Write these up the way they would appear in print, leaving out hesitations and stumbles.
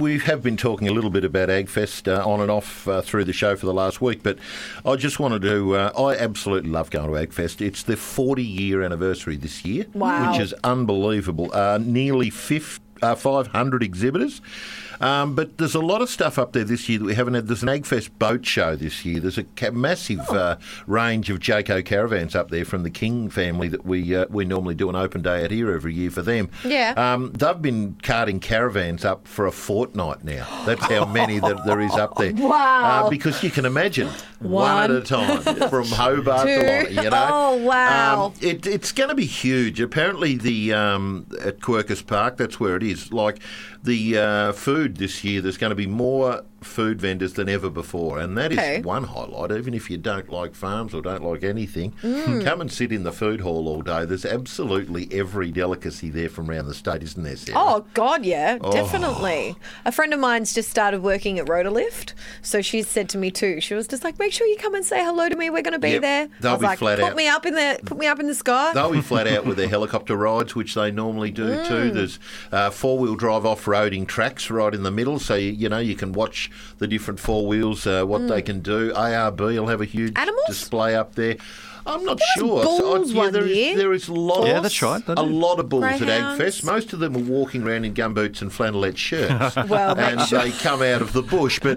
we have been talking a little bit about AgFest on and off through the show for the last week, but I just wanted to... I absolutely love going to AgFest. It's the 40-year anniversary this year, Wow. which is unbelievable. Nearly 500 exhibitors. But there's a lot of stuff up there this year that we haven't had. There's an AgFest boat show this year. There's a massive range of Jayco caravans up there from the King family that we normally do an open day out here every year for them. Yeah. They've been carting caravans up for a fortnight now. That's how many that there is up there. Wow. Because you can imagine one at a time from Hobart to Lonnie, you know. Oh, wow. It's going to be huge. Apparently the at Quercus Park, that's where it is. Like the food this year, there's going to be more food vendors than ever before, and that is one highlight. Even if you don't like farms or don't like anything, come and sit in the food hall all day. There's absolutely every delicacy there from around the state, isn't there, Sarah? Oh, God, yeah, definitely. A friend of mine's just started working at Rotolift, so she said to me too, she was just like, make sure you come and say hello to me, we're going to be there. They'll I was be like, flat put out. me up in the sky. They'll be flat out with their helicopter rides, which they normally do too. There's four-wheel drive off-roading tracks right in the middle, so you can watch the different four wheels, what they can do. ARB will have a huge Animals? display up there. I'm not sure. bulls one year. There is lots. Yeah, that's right. A lot of bulls Greyhounds. at AgFest. Most of them are walking around in gumboots and flannelette shirts. Well, and they come out of the bush. But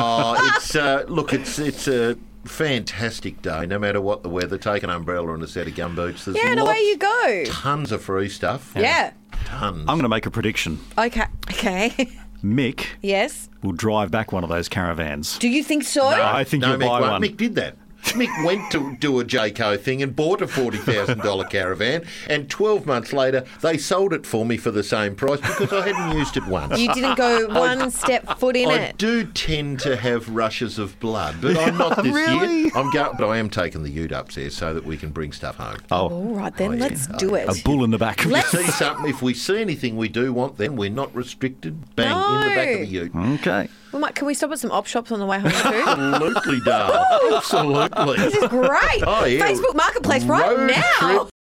it's a fantastic day, no matter what the weather. Take an umbrella and a set of gumboots. There's and away you go. Tons of free stuff. Yeah. Tons. I'm going to make a prediction. Okay. Mick Yes. will drive back one of those caravans. Do you think so? I think No, you'll Mick buy won't. one. Mick did that. Mick went to do a Jayco thing and bought a $40,000 caravan, and 12 months later they sold it for me for the same price because I hadn't used it once. You didn't go one step foot in I it. do tend to have rushes of blood, but I'm not this Really? year. But I am taking the ute upstairs so that we can bring stuff home. All right, then let's do it. A bull in the back. See something, if we see anything we do want, then we're not restricted. Bang, in the back of the ute. Okay. Can we stop at some op shops on the way home too? Absolutely, darling. Absolutely. This is great. Oh, yeah. Facebook Marketplace right Road now. trip